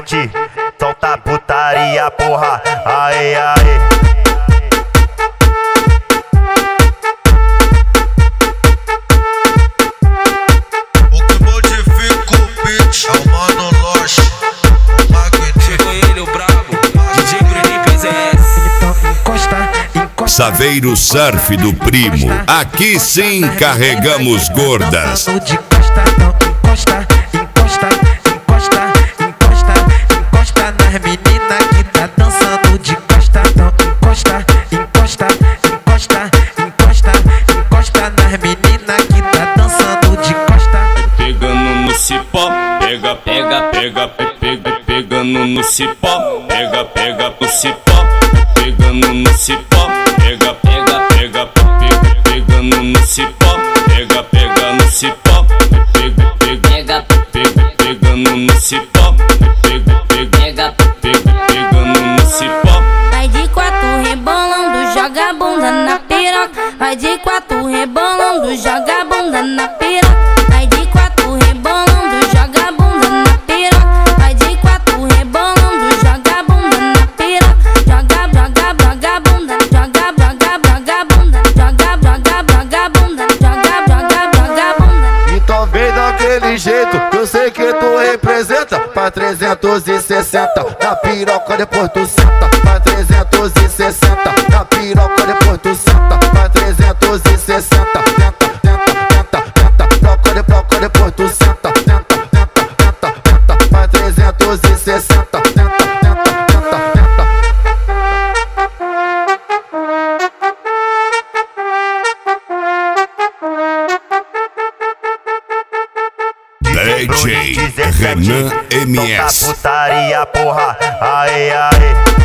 noite, solta putaria, porra. Aê, aê. O que modifica o beat é o Mano Loche, o magnífico. Chegou ele, o brabo, DJ Bruninho PZS. Então encosta. Saveiro Surf do Primo. Aqui sim carregamos gordas. De costa, então encosta, encosta, encosta, encosta, encosta nas meninas que tá dançando de costa, então encosta, encosta, encosta, encosta, encosta nas meninas que tá dançando de costa. Pegando no cipó, pega, pega, pega, pega, pegando no cipó, pega, pega no cipó, pegando no cipó, pega, pega, pega, pega, pegando no cipó, pega, pega no cipó, pega, pega, pega, pegando no cipó, pega, pega, pega, pegando no cipó. Vai de quatro rebolando, joga a bunda na piroca. Vai de quatro rebolando, joga a bunda na piroca. Vai de quatro rebolando, joga a bunda na piroca. Vai de quatro rebolando, joga a bunda na piroca. Joga, joga, joga a bunda, joga, joga, joga a bunda, joga, joga, joga a bunda, joga, joga, joga a bunda. Então vem daquele jeito, que eu sei que tu representa. Pra 360, na piroca depois tu senta. Pra 360, na piroca depois tu senta. Pra 360, tenta, tenta, tenta, tenta. Broca depois tu senta. Tenta, tenta, tenta, tenta. Pra 360, tenta, tenta, tenta, tenta. DJ Renan MS. Solta putaria, porra. Aê, aê.